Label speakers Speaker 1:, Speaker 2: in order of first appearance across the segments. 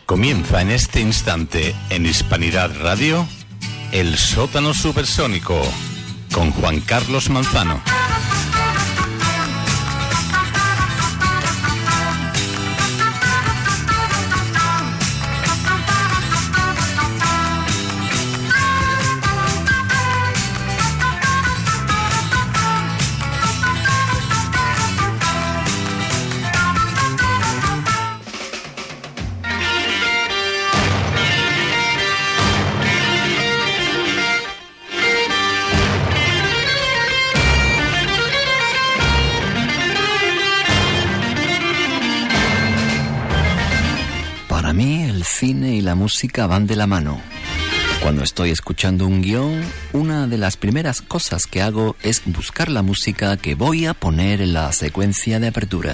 Speaker 1: Comienza en este instante en Hispanidad Radio, El Sótano Supersónico, con Juan Carlos Manzano.
Speaker 2: Cine y la música van de la mano. Cuando estoy escuchando un guión, una de las primeras cosas que hago es buscar la música que voy a poner en la secuencia de apertura.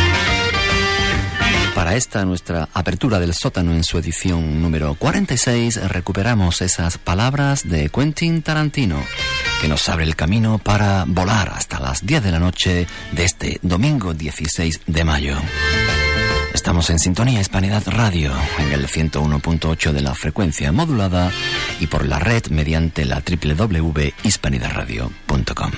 Speaker 2: Para esta nuestra apertura del sótano en su edición número 46, recuperamos esas palabras de Quentin Tarantino, que nos abre el camino para volar hasta las 10 de la noche de este domingo 16 de mayo. Estamos en sintonía Hispanidad Radio, en el 101.8 de la frecuencia modulada y por la red mediante la www.hispanidadradio.com.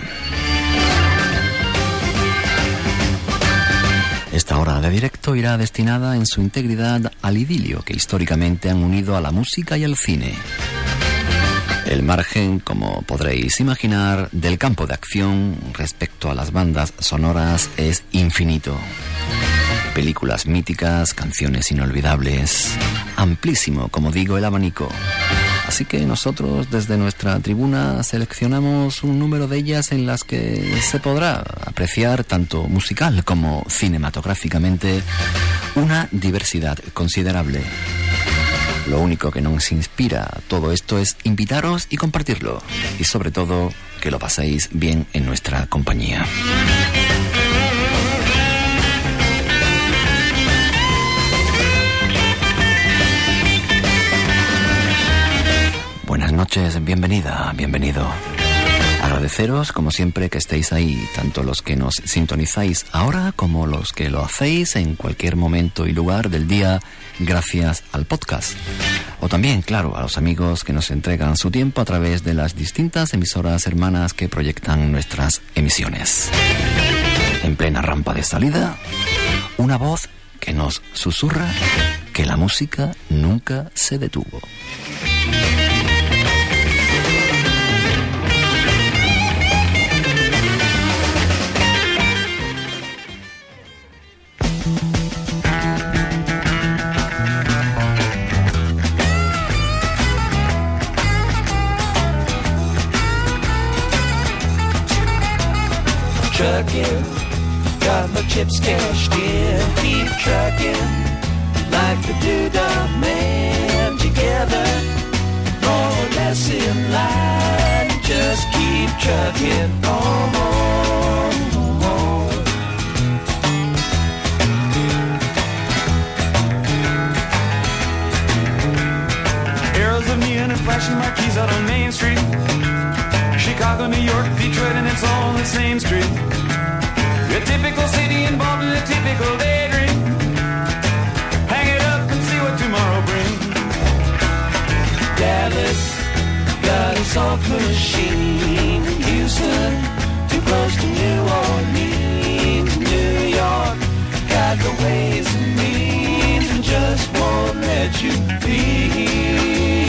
Speaker 2: Esta hora de directo irá destinada en su integridad al idilio que históricamente han unido a la música y al cine. El margen, como podréis imaginar, del campo de acción respecto a las bandas sonoras es infinito. Películas míticas, canciones inolvidables, amplísimo, como digo, el abanico. Así que nosotros desde nuestra tribuna seleccionamos un número de ellas en las que se podrá apreciar tanto musical como cinematográficamente una diversidad considerable. Lo único que nos inspira todo esto es invitaros y compartirlo, y sobre todo que lo paséis bien en nuestra compañía. Buenas noches, bienvenida, bienvenido. Agradeceros, como siempre, que estéis ahí, tanto los que nos sintonizáis ahora como los que lo hacéis en cualquier momento y lugar del día, gracias al podcast. O también, claro, a los amigos que nos entregan su tiempo a través de las distintas emisoras hermanas que proyectan nuestras emisiones. En plena rampa de salida, una voz que nos susurra que la música nunca se detuvo.
Speaker 3: Trucking, got my chips cashed in. Keep trucking, like the Doodah Man. Together, more or less in line. Just keep trucking on. Arrows of neon and flashing marquees out on Main Street. Chicago, New York, Detroit, and it's all on the same street. A typical city involved in a typical daydream. Hang it up and see what tomorrow brings. Dallas got a soft machine. Houston, too close to New Orleans. New York got the ways and means and just won't let you be.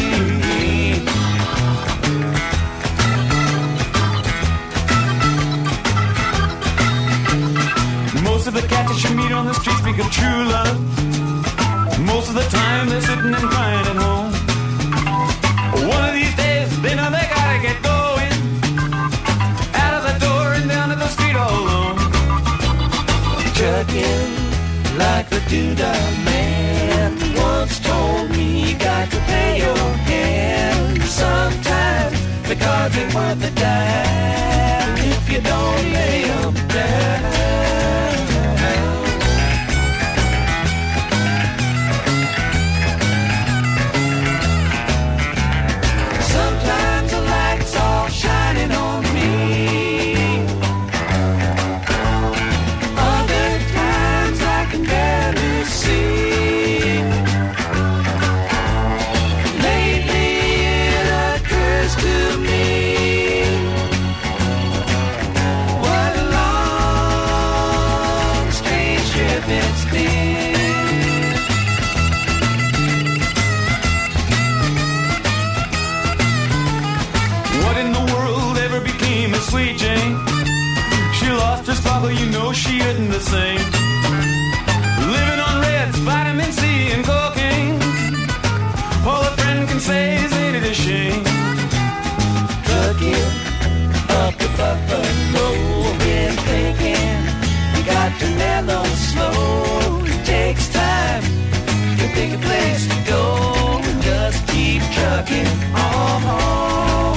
Speaker 3: Most of the cats that you meet on the street speak of true love. Most of the time they're sitting and crying at home. One of these days they know they gotta get going. Out of the door and down to the street all alone. Trucking like the Doodah Man once told me you got to pay your hand. Sometimes the cards ain't worth a dime if you don't lay them down. Sometimes the light's all shining on me. Other times I can barely see. she isn't the same. Living on reds, vitamin C and cocaine. All a friend can say is ain't it a shame. Trucking up the Buffalo, been thinking you got to mellow slow. It takes time to pick a place to go and just keep trucking on.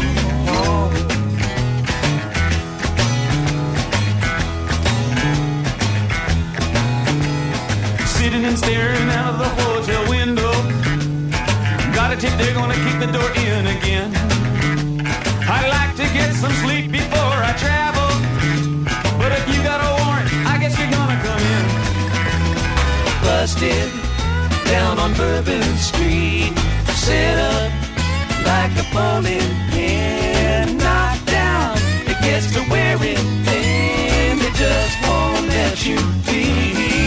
Speaker 3: Sitting and staring out of the hotel window. Got a tip they're gonna kick the door in again. I'd like to get some sleep before I travel, but if you got a warrant, I guess you're gonna come in. Busted down on Bourbon Street, set up like a bowling pin. Knocked down, it gets to wearing thin. They just won't let you be.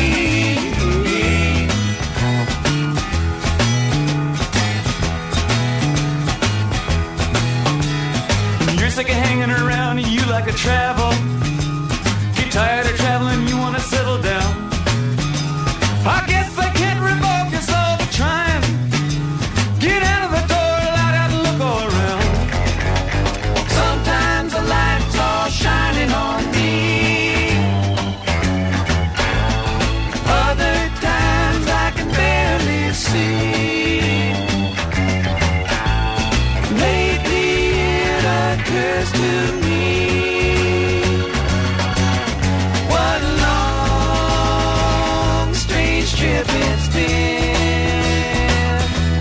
Speaker 3: Sick of hanging around and you like to travel. Get tired of traveling, you wanna settle down. I guess I can't revoke your soul for trying. Get out of the door, light out and look all around. Sometimes the lights are shining on me. Other times I can barely see. Occurs to me. What a long, strange trip it's been.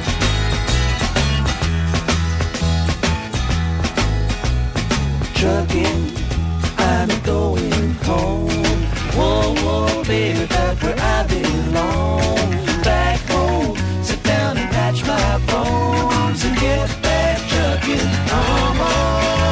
Speaker 3: Trucking, I'm going home. Whoa, whoa, baby, back where I belong. Back home, sit down and patch my bones and get back trucking home.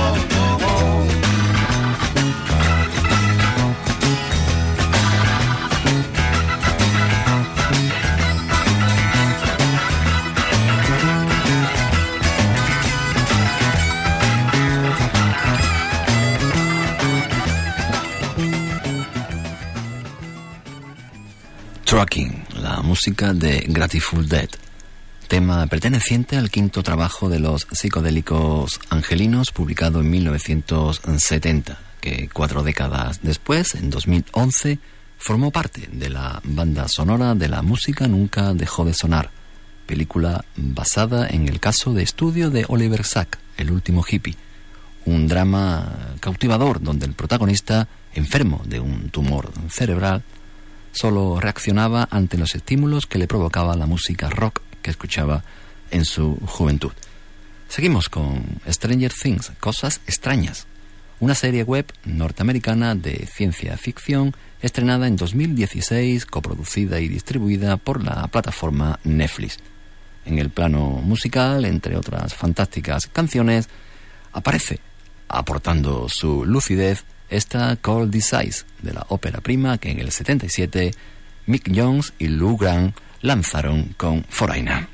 Speaker 2: Trucking, la música de Grateful Dead, tema perteneciente al quinto trabajo de los psicodélicos angelinos publicado en 1970, que 4 décadas después, en 2011, formó parte de la banda sonora de La música nunca dejó de sonar, película basada en el caso de estudio de Oliver Sack, El último hippie, un drama cautivador donde el protagonista, enfermo de un tumor cerebral, solo reaccionaba ante los estímulos que le provocaba la música rock que escuchaba en su juventud. Seguimos con Stranger Things, Cosas Extrañas, una serie web norteamericana de ciencia ficción estrenada en 2016, coproducida y distribuida por la plataforma Netflix. En el plano musical, entre otras fantásticas canciones, aparece, aportando su lucidez, esta Cold Desires, de la ópera prima que en el 77 Mick Jones y Lou Grant lanzaron con Foreigner.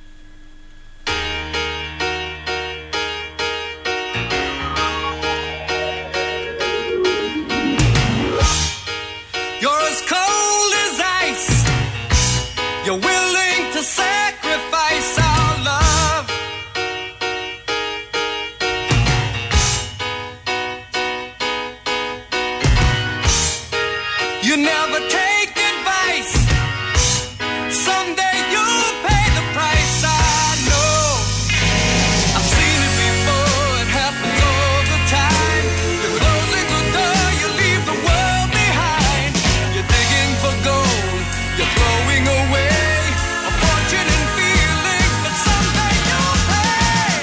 Speaker 4: You're as cold as ice. You're willing to sacrifice our love. You never take advice. Someday you'll pay the price. I know. I've seen it before. It happens all the time. You're closing the door. You leave the world behind. You're digging for gold. You're throwing away a fortune and feelings, but someday you'll pay.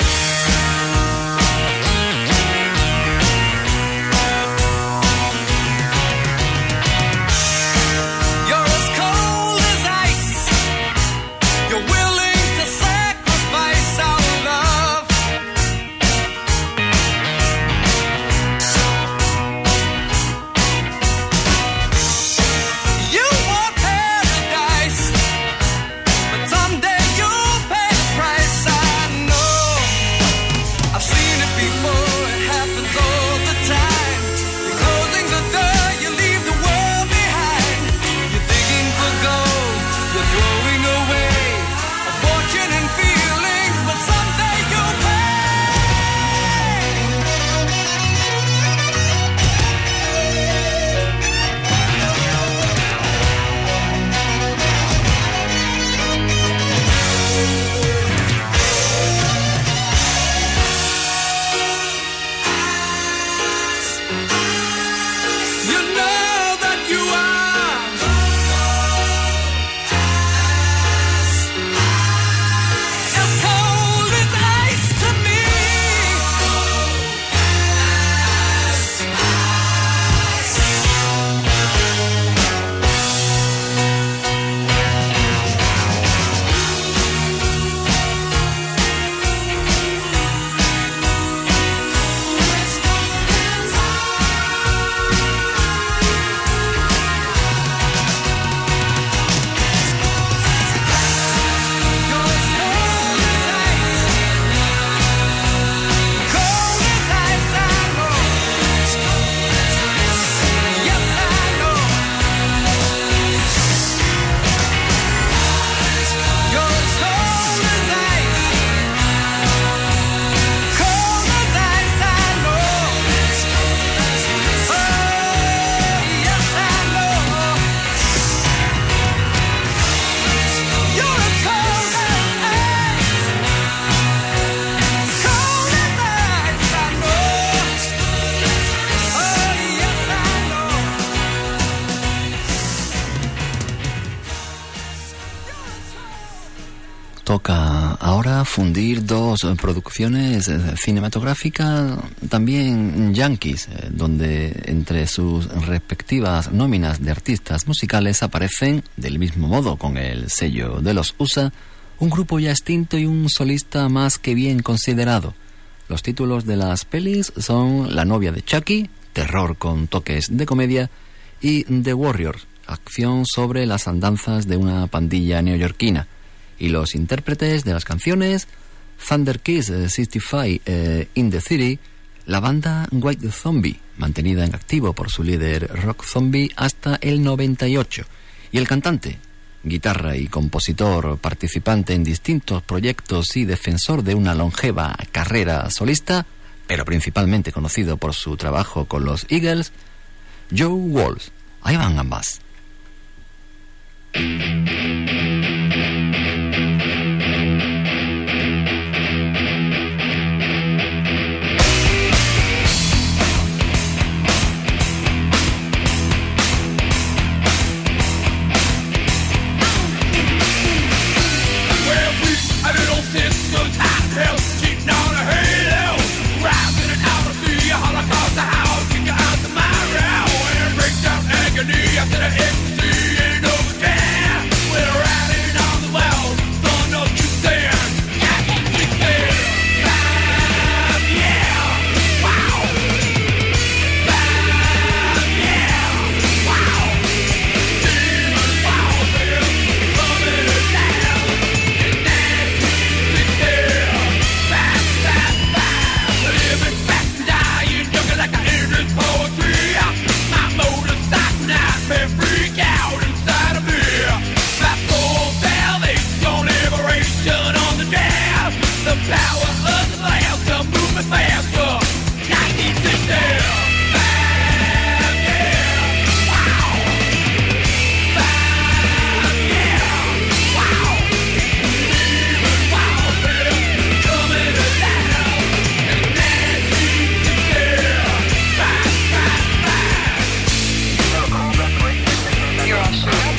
Speaker 2: Toca ahora fundir dos producciones cinematográficas también yankees, donde entre sus respectivas nóminas de artistas musicales aparecen, del mismo modo con el sello de los USA, un grupo ya extinto y un solista más que bien considerado. Los títulos de las pelis son La novia de Chucky, terror con toques de comedia, y The Warriors, acción sobre las andanzas de una pandilla neoyorquina. Y los intérpretes de las canciones, Thunder Kiss 65 In the City, la banda White Zombie, mantenida en activo por su líder Rob Zombie hasta el 98, y el cantante, guitarra y compositor, participante en distintos proyectos y defensor de una longeva carrera solista, pero principalmente conocido por su trabajo con los Eagles, Joe Walsh. Ahí van ambas.
Speaker 4: After the ecstasy ain't overstand, we're riding on the well, don't know what you stand. Bam, yeah, wow. Bam, yeah, wow. Demons, wow, they're coming to town. And then, bam, bam, bam. Living fast and dying, young like I hear this poetry. My motorcycle now. Freak out inside of me. My soul salvation on liberation on the jam. The power of the lamb to move me faster. 1960. Bam, yeah, wow. Bam, yeah, wow. Even wild things coming to town. And 1960. Bam, bam, bam.
Speaker 5: You're all set.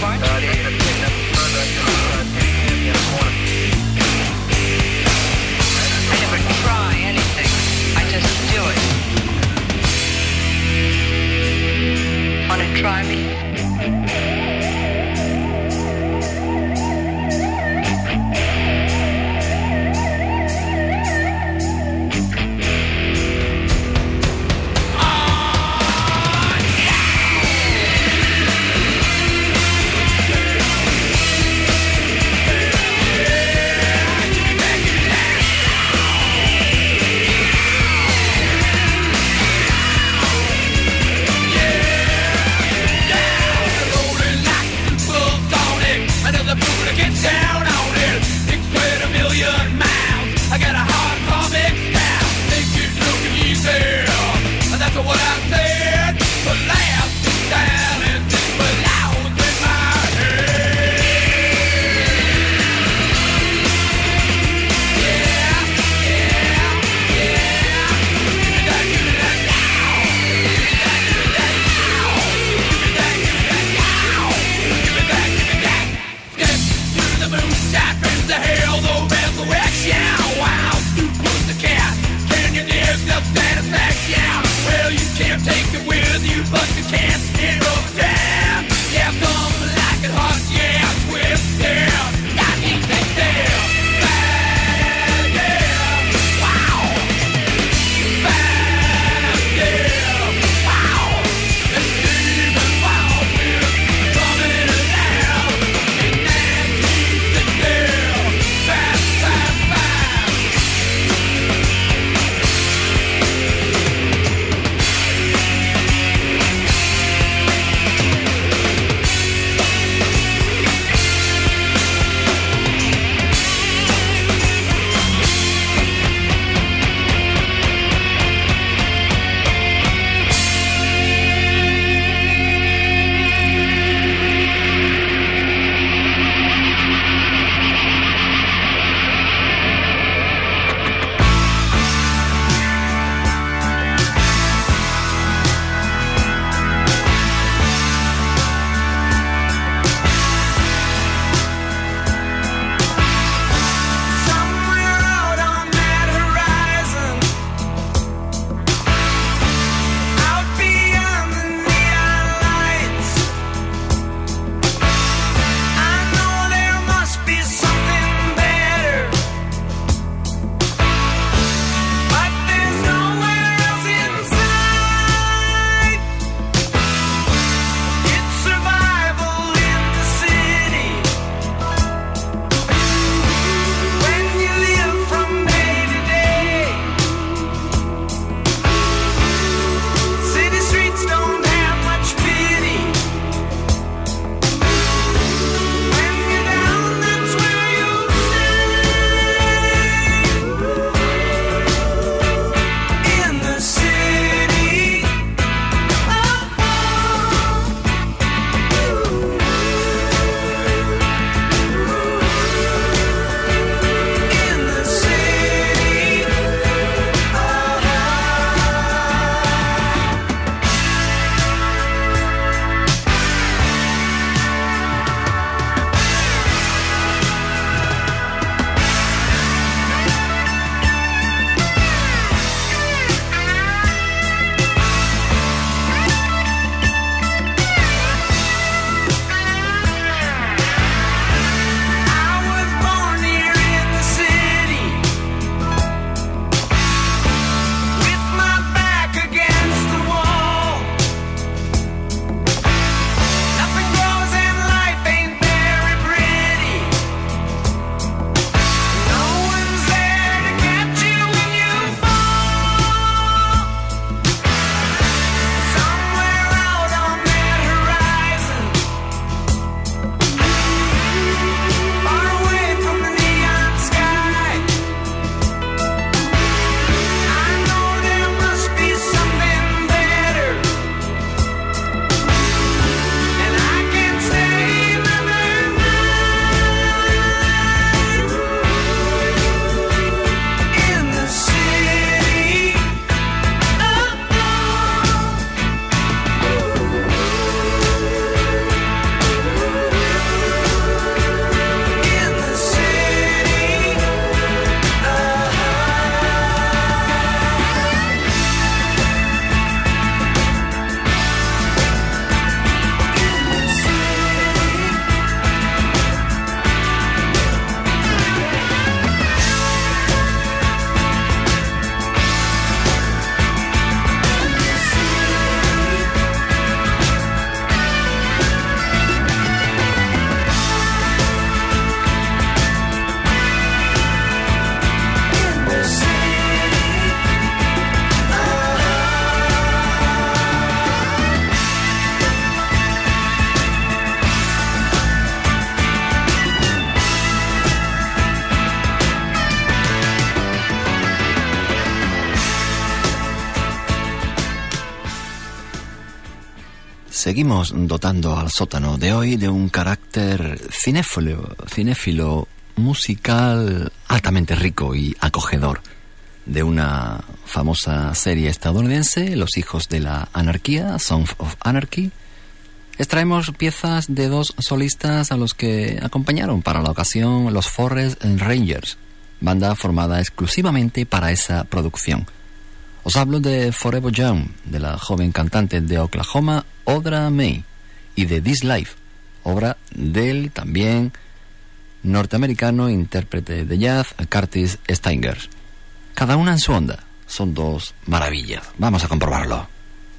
Speaker 2: seguimos dotando al sótano de hoy de un carácter cinéfilo musical altamente rico y acogedor. De una famosa serie estadounidense, Los Hijos de la Anarquía, Sons of Anarchy, extraemos piezas de dos solistas a los que acompañaron para la ocasión los Forest Rangers, banda formada exclusivamente para esa producción. Os hablo de Forever Young, de la joven cantante de Oklahoma, Audra May, y de This Life, obra del también norteamericano intérprete de jazz Curtis Stigers. Cada una en su onda, son dos maravillas. Vamos a comprobarlo.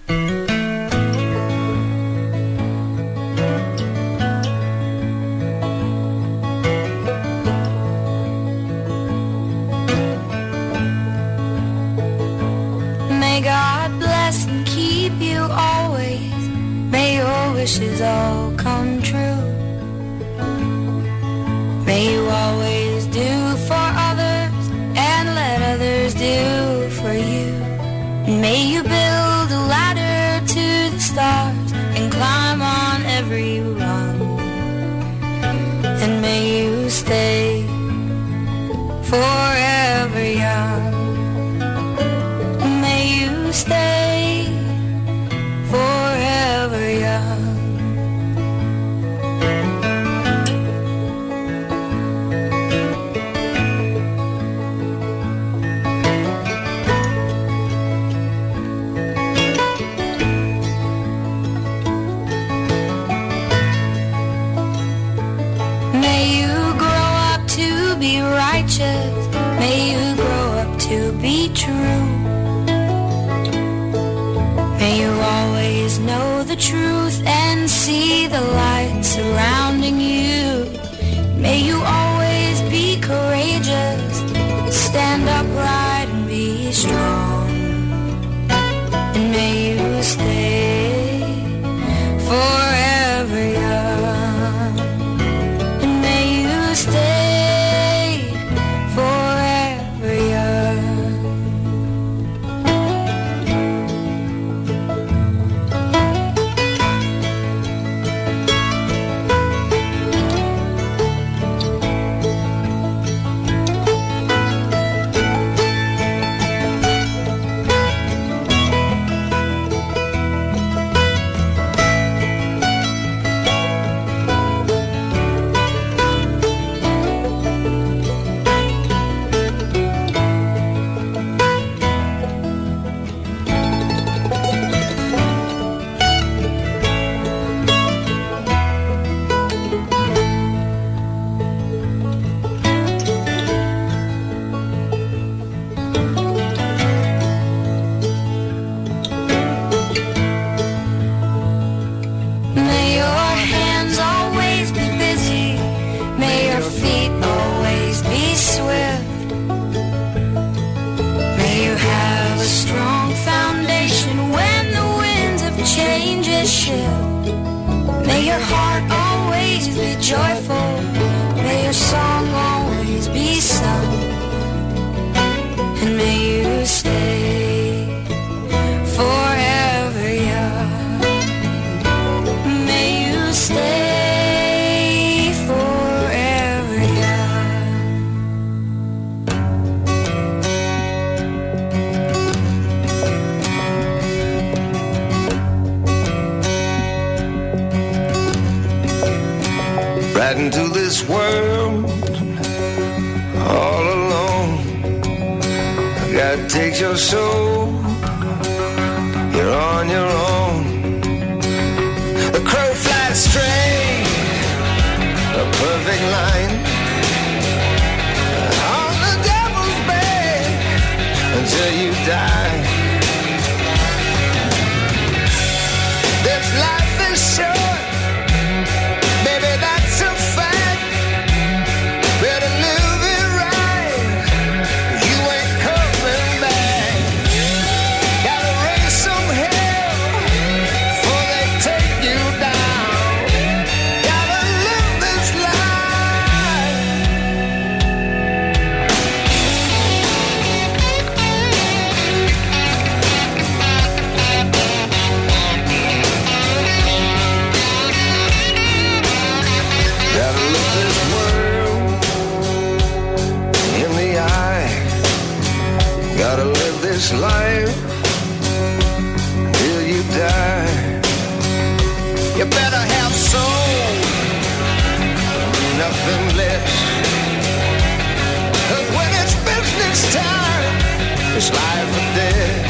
Speaker 5: May God bless and keep you always. May your wishes all come true. May you always do for others and let others do for you. And may you build a ladder to the stars and climb on every rung. And may you stay forever young. May you stay forever young. May you grow up to be righteous. May you grow up to be true. May you always know the truth and see the light surrounding you. May you always be courageous, stand upright and be strong. And may you stay forever young. And may you stay forever young. May your hands always be busy. May your feet always be swift. May you have a strong foundation when the winds of change shift. May your heart always be joyful. May your song always be sung. And may you stay forever young. May you stay forever young.
Speaker 6: Right into this world all alone. God takes your soul, you're on your own. The crow flies straight, a perfect line, on the devil's bed until you die. This life is short, baby, that's a fact. Better live it right, you ain't coming back. Gotta raise some hell before they take you down. this life till you die. You better have soul, nothing less. 'Cause when it's business time, it's life or death.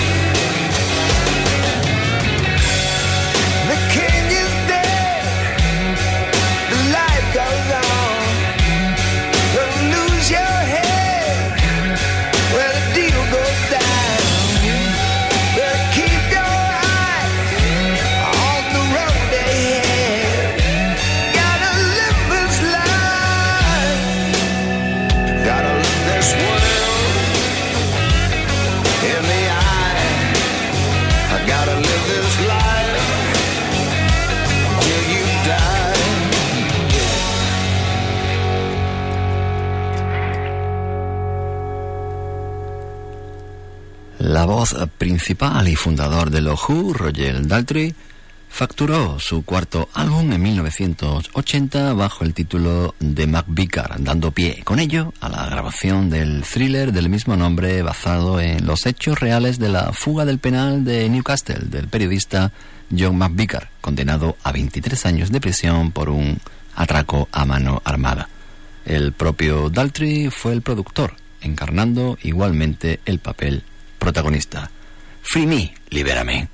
Speaker 6: The king is dead, the life goes on. Don't lose your head where the deal goes down. Better keep your eyes on the road ahead. Gotta live this life, gotta look this world in the eye. I gotta live this life till you die.
Speaker 2: La voz principal y fundador de los Who, Roger Daltrey, facturó su cuarto álbum en 1980 bajo el título de McVicar, dando pie con ello a la grabación del thriller del mismo nombre basado en los hechos reales de la fuga del penal de Newcastle del periodista John McVicar, condenado a 23 años de prisión por un atraco a mano armada. El propio Daltrey fue el productor, encarnando igualmente el papel protagonista. Free me, libérame.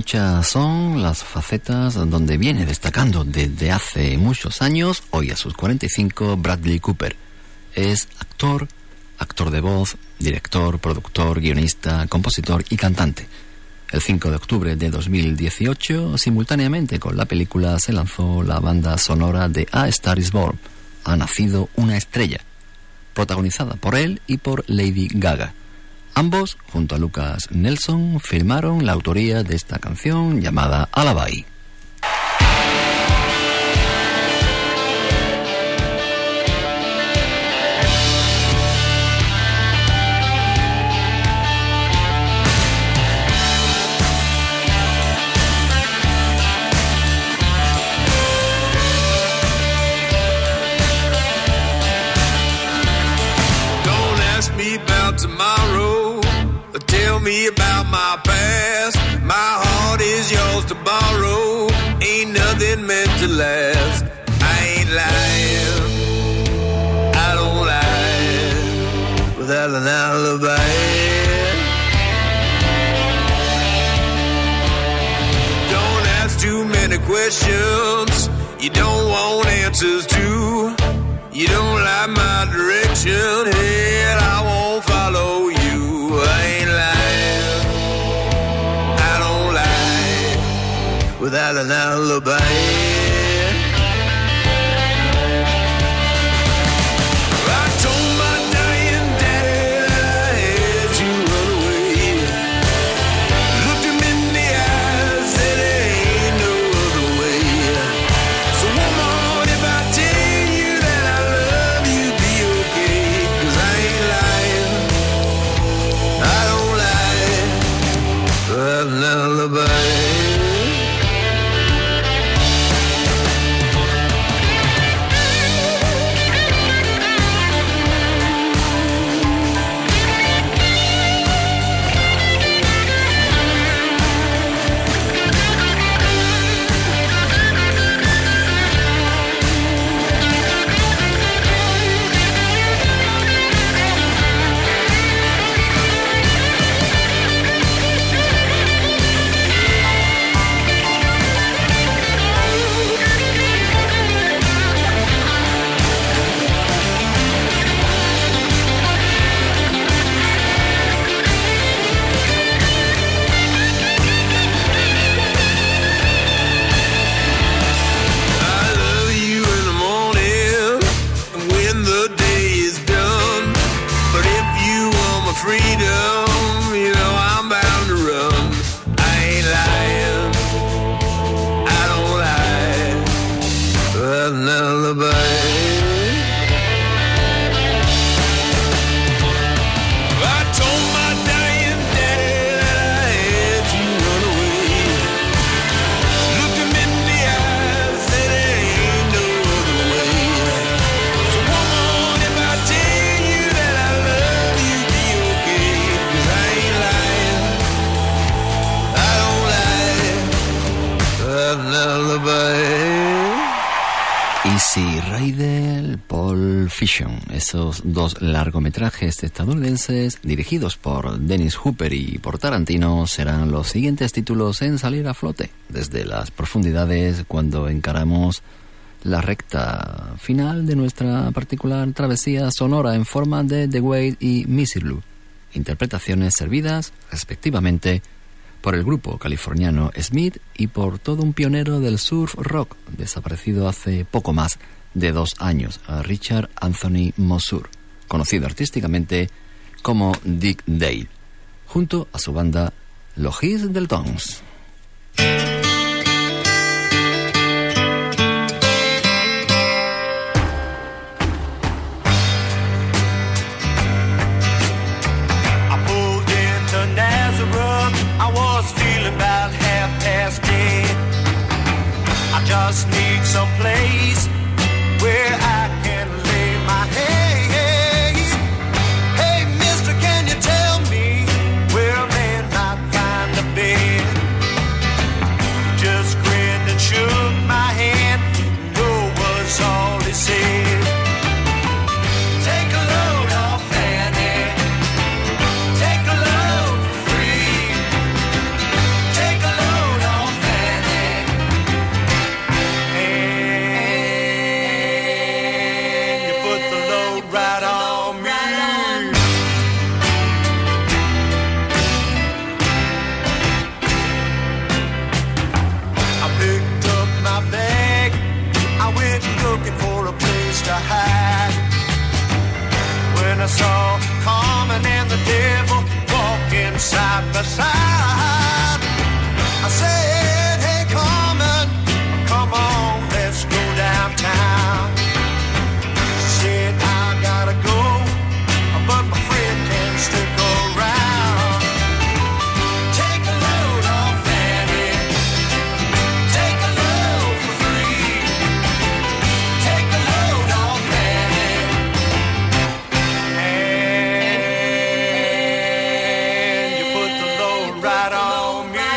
Speaker 2: Muchas son las facetas donde viene destacando desde hace muchos años, hoy a sus 45, Bradley Cooper. Es actor de voz, director, productor, guionista, compositor y cantante. El 5 de octubre de 2018, simultáneamente con la película, se lanzó la banda sonora de A Star is Born, Ha nacido una estrella, protagonizada por él y por Lady Gaga. Ambos, junto a Lucas Nelson, firmaron la autoría de esta canción llamada Alibi.
Speaker 6: Tomorrow, tell me about my past. My heart is yours to borrow. Ain't nothing meant to last. I ain't lying, I don't lie without an alibi. Don't ask too many questions you don't want answers to. You don't like my direction, hell, I won't follow you. I ain't lying, I don't lie without an alibi.
Speaker 2: Easy Rider, Pulp Fiction, esos dos largometrajes estadounidenses dirigidos por Dennis Hopper y por Tarantino serán los siguientes títulos en salir a flote desde las profundidades cuando encaramos la recta final de nuestra particular travesía sonora en forma de The Wait y Missy Lou, interpretaciones servidas respectivamente por el grupo californiano Smith y por todo un pionero del surf rock desaparecido hace poco más de 2 años, a Richard Anthony Mosur, conocido artísticamente como Dick Dale, junto a su banda Los Hits del Tones.
Speaker 7: Just need some place where I can lay my head. Hey, mister, can you tell me where a man might find a bed? load right on me. I picked up my bag, I went looking for a place to hide. When I saw Carmen and the devil walking side by side, I said, hey Carmen, come on, let's go downtown. She said, I gotta go, but my friend can stick around. Take a load off Fanny, take a load for free. Take a load off Fanny, and you put the load right on me.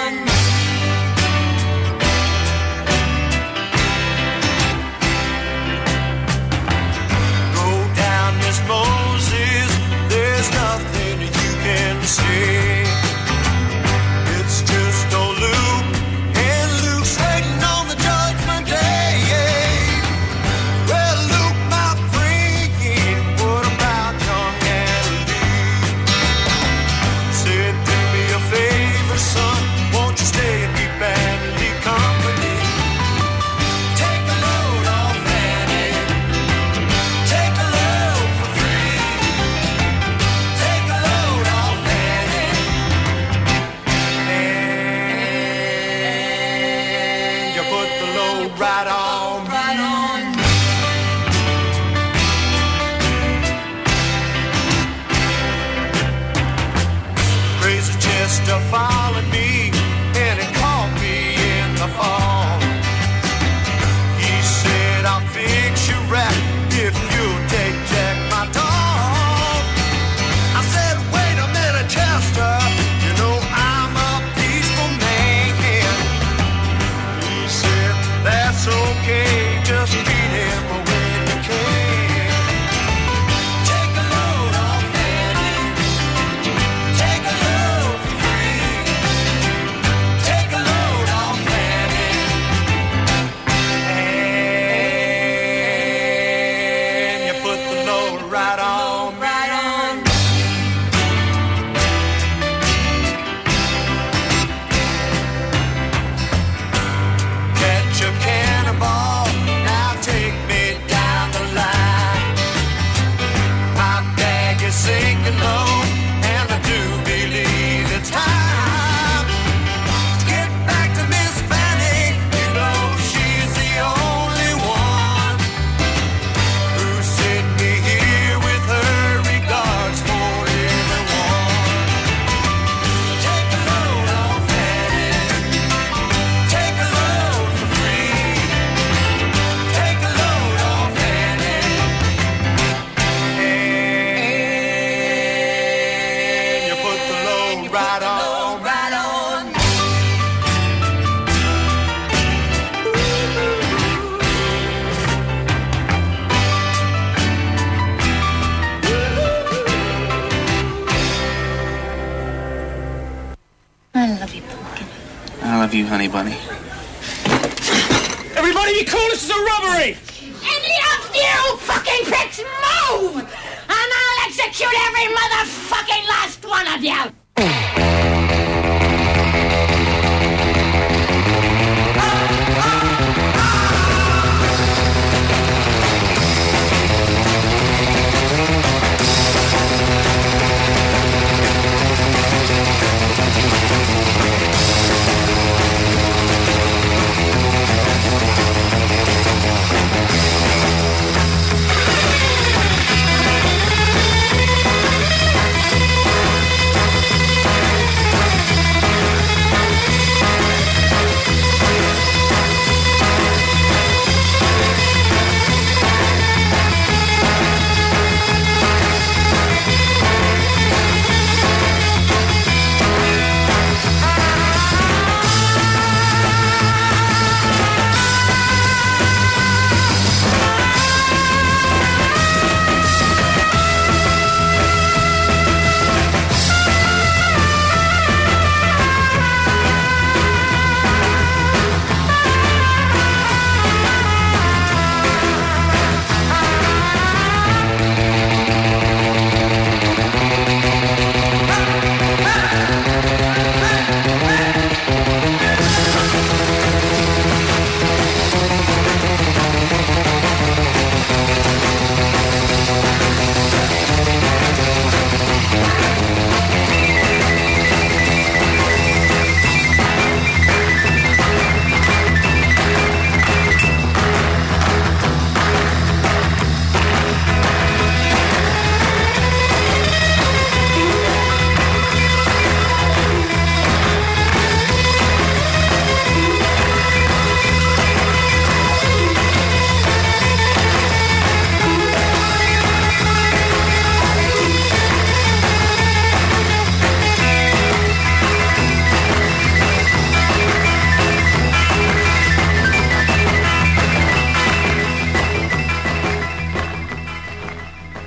Speaker 7: Go down, Miss Moses, there's nothing you can see. It's just old Luke, and Luke's waiting on the judgment day. Well, Luke, my friend, what about young Anna Lee? Said, do me a favor, son, won't you stay and keep Anna Lee company? Take a load off Fanny, take a load for free. Take a load off Fanny, and you put the load right on me. Crazy Chester followed me, and it caught me in the fall. He said, I'll fix you right if you'll take Jack, my dog. I said, wait a minute, Chester, you know I'm a peaceful man. He said, that's okay, just beat him when you can. Take a load off Fanny, take a load for free. Take a load off Fanny, and you put the load right on me. Catch a cannonball, now take me down the line. My bag is sinking low, and I do believe it's time to get back to Miss Fanny. You know she's the only one who sent me here with her regards for everyone. Take a load off Fanny, take a load for free. Take a load off Fanny, and you put the load right on.
Speaker 8: I love you, Pumpkin.
Speaker 9: I love you, honey bunny.
Speaker 10: Everybody be cool, this is a robbery!
Speaker 8: Any of you fucking pricks move! And I'll execute every motherfucking last one of you!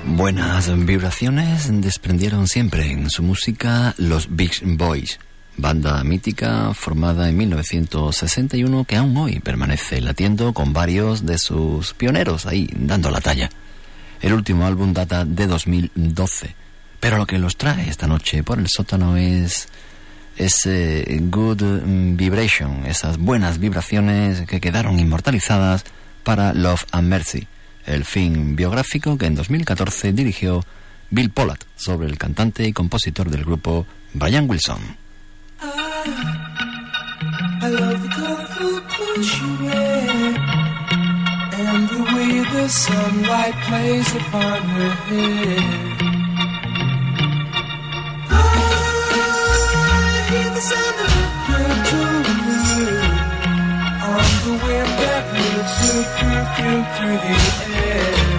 Speaker 2: Buenas vibraciones desprendieron siempre en su música los Beach Boys, banda mítica formada en 1961 que aún hoy permanece latiendo con varios de sus pioneros ahí dando la talla. El último álbum data de 2012, pero lo que los trae esta noche por el sótano es ese Good Vibration, esas buenas vibraciones que quedaron inmortalizadas para Love and Mercy, el film biográfico que en 2014 dirigió Bill Pollard sobre el cantante y compositor del grupo Brian Wilson.
Speaker 11: I love the colorful clothes you wear and the way the sunlight plays upon her hair. I hear the sound of her gentle on the wind that moves her perfume through the air.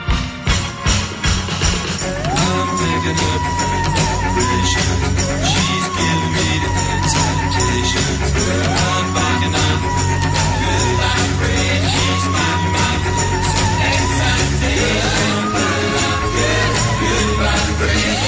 Speaker 11: I'm picking up vibrations. She's giving me the excitations. I'm picking up good vibrations. She's giving me the excitation. Good vibrations.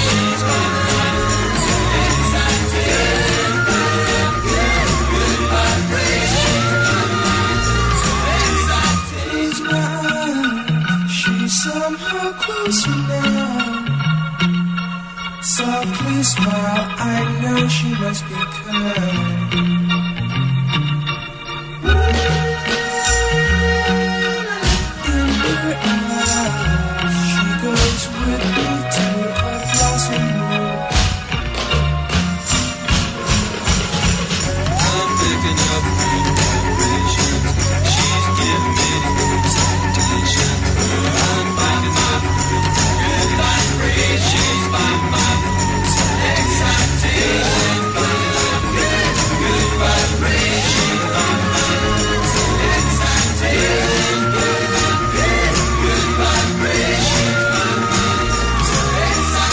Speaker 11: Somehow closer now. Softly smile, I know she must be kind. In her eyes, she goes with me to a blossom room. I'm picking up good vibrations. She's giving me the excitation. I'm picking up good vibrations by my excitation. Good vibrations by my excitation. Good vibrations by my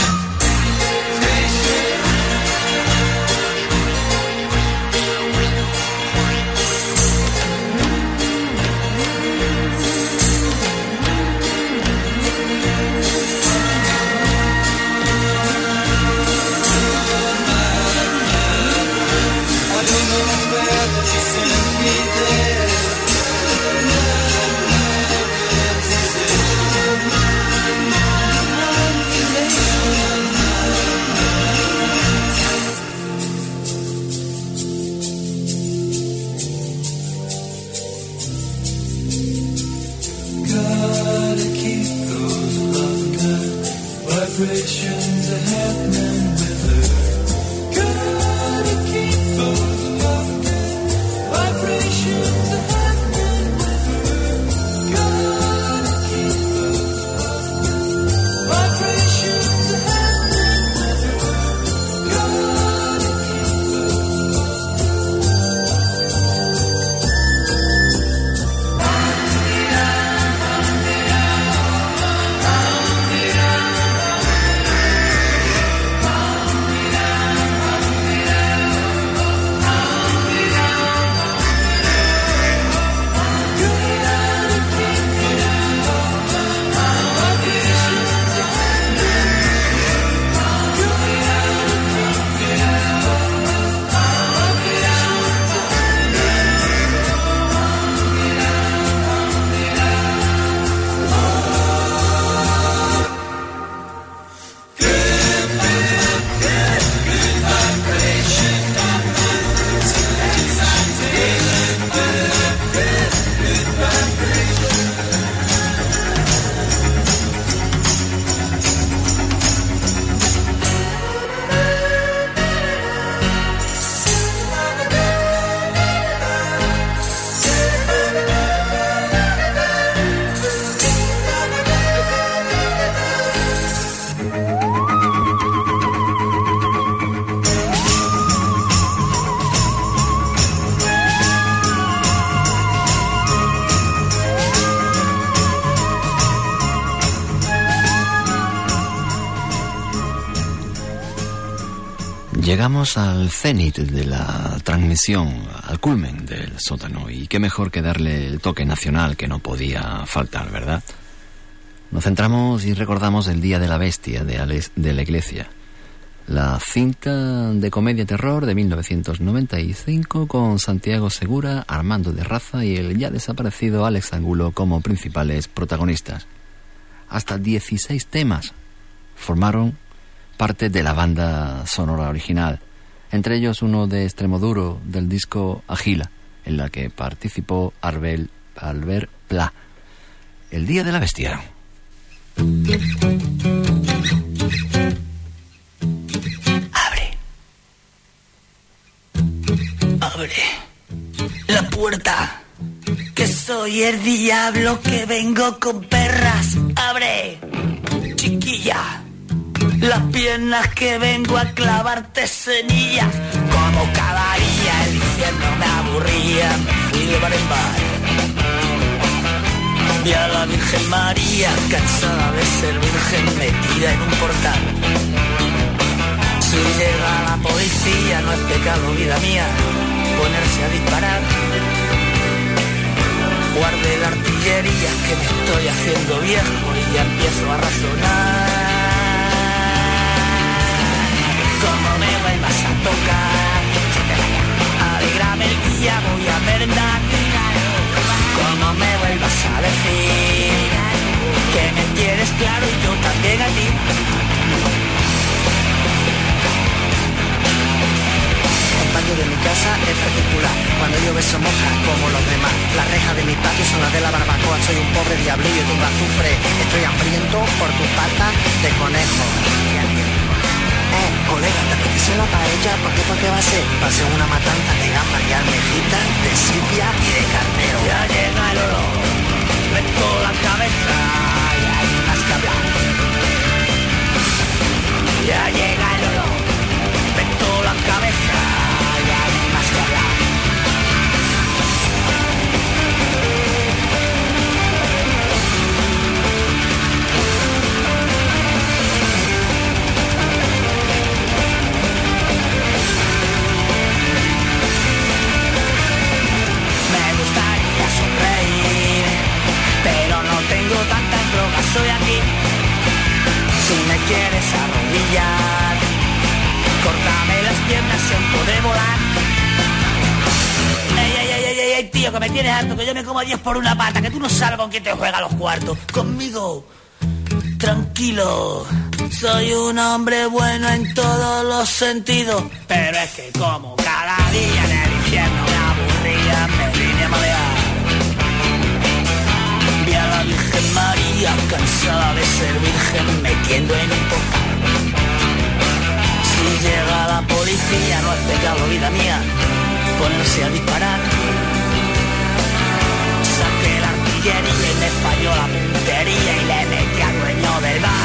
Speaker 11: vibrations are happening with her. Gotta keep those love good vibrations are happening with her. Gotta keep those love good vibrations are happening with her. Gotta keep those
Speaker 2: Llegamos al cenit de la transmisión, al culmen del sótano, y qué mejor que darle el toque nacional que no podía faltar, ¿verdad? Nos centramos y recordamos el Día de la Bestia de la Iglesia, la cinta de comedia-terror de 1995 con Santiago Segura, Armando de Raza y el ya desaparecido Alex Angulo como principales protagonistas. Hasta 16 temas formaron parte de la banda sonora original, entre ellos uno de Extremoduro del disco Agila, en la que participó Albert Pla. El Día de la Bestia.
Speaker 12: Abre la puerta, que soy el diablo que vengo con perras. Abre, chiquilla, las piernas que vengo a clavarte semillas. Como cada día el infierno me aburría, me fui de bar en bar. Vi a la Virgen María, cansada de ser virgen, metida en un portal. Si llega la policía, no es pecado, vida mía, ponerse a disparar. Guarde la artillería, que me estoy haciendo viejo y ya empiezo a razonar. Como me vuelvas a tocar, alegrame el día, voy a merendar. Como me vuelvas a decir que me quieres claro y yo también a ti. El patio de mi casa es particular, cuando llueve se moja como los demás. Las rejas de mi patio son las de la barbacoa, soy un pobre diablillo y tengo azufre. Estoy hambriento por tu pata de conejo. Colega, ¿te apetece una paella? ¿Por qué va a ser? Va a ser una matanza de gambas y almejitas, de sepia y de carnero. Ya llega el olor, meto la cabeza y hay más que hablar. Ya llega el olor, meto la cabeza y hay más que hablar. Sonreír, pero no tengo tantas drogas, soy aquí. Si me quieres arrodillar, córtame las piernas en poder volar. Ey, tío, que me tienes harto, que yo me como 10 por una pata, que tú no sabes con quién te juega los cuartos. Conmigo, tranquilo, soy un hombre bueno en todos los sentidos. Pero es que como cada día en el infierno me aburría, me vine a marear. Vi a la Virgen María, cansada de ser virgen, metiendo en un portal. Si llega la policía, no es pecado, vida mía, ponerse a disparar. Saqué la artillería y me falló la puntería y le metí al dueño del bar.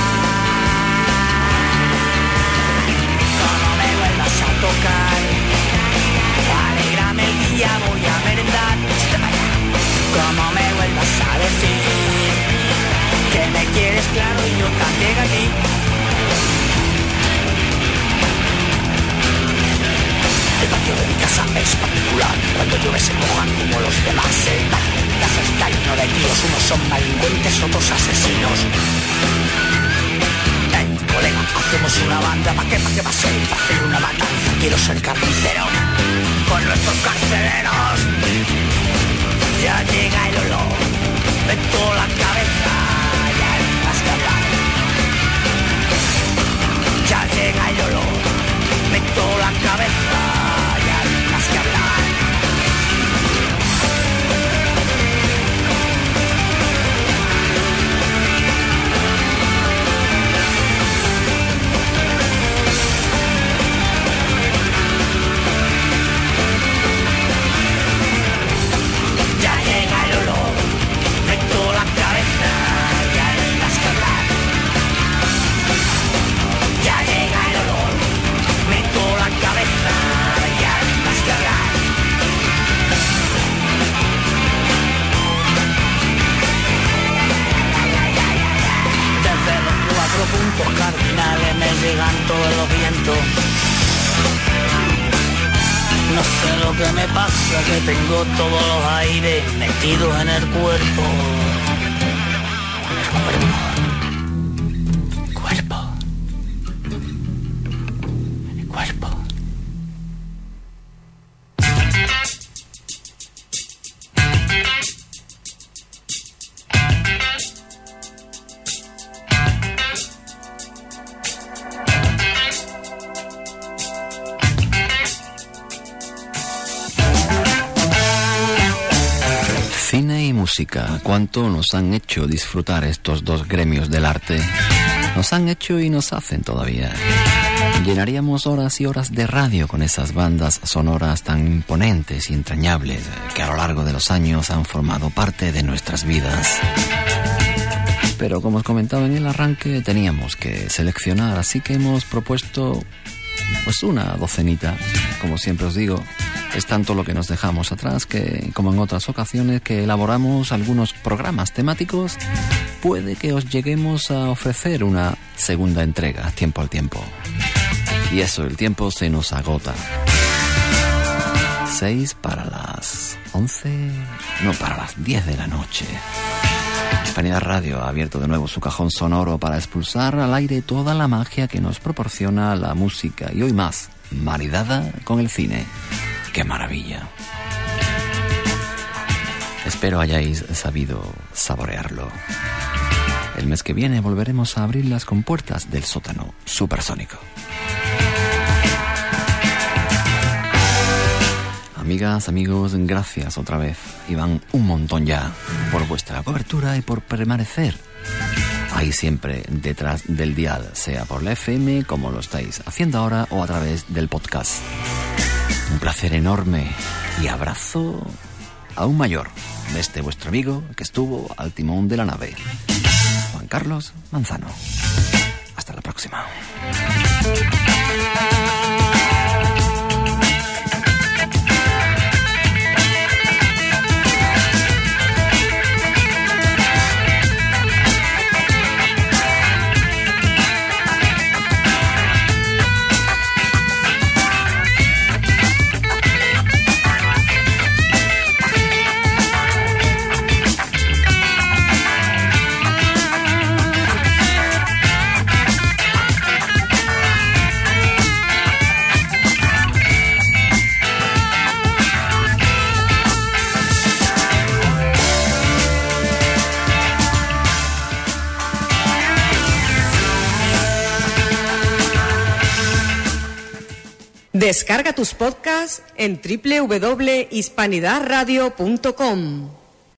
Speaker 12: Como me vuelvas a tocar, alegrame el día, voy a merendar. Como me vuelvas a decir que me quieres claro y yo también a ti. El patio de mi casa es particular, cuando llueve se mojan como los demás. Mi casa está lleno de tíos, unos son delincuentes, otros asesinos. Colega, hacemos una banda, ¿pa' qué va a ser? Para hacer una matanza, quiero ser carnicero con nuestros carceleros. Ya llega el olor, meto la cabeza, ya hay más que hablar. Ya llega el olor, meto la cabeza, ya hay más que hablar. Puntos cardinales me llegan todos los vientos. No sé lo que me pasa, que tengo todos los aires metidos en el cuerpo.
Speaker 2: música, cuánto nos han hecho disfrutar estos dos gremios del arte. Nos han hecho y nos hacen todavía. Llenaríamos horas y horas de radio con esas bandas sonoras tan imponentes y entrañables que a lo largo de los años han formado parte de nuestras vidas. Pero como os comentaba en el arranque, teníamos que seleccionar, así que hemos propuesto pues una docenita. Como siempre os digo, es tanto lo que nos dejamos atrás que, como en otras ocasiones que elaboramos algunos programas temáticos, puede que os lleguemos a ofrecer una segunda entrega, tiempo al tiempo. Y eso, el tiempo se nos agota. 6 para las 11, no, para las 10 de la noche. Hispanidad Radio ha abierto de nuevo su cajón sonoro para expulsar al aire toda la magia que nos proporciona la música y hoy más, maridada con el cine. ¡Qué maravilla! Espero hayáis sabido saborearlo. El mes que viene volveremos a abrir las compuertas del sótano supersónico. Amigas, amigos, gracias otra vez. Y van un montón ya por vuestra cobertura y por permanecer ahí siempre detrás del dial, sea por la FM como lo estáis haciendo ahora o a través del podcast. Un placer enorme y abrazo aún mayor de este vuestro amigo que estuvo al timón de la nave, Juan Carlos Manzano. Hasta la próxima.
Speaker 13: Descarga tus podcasts en www.hispanidadradio.com.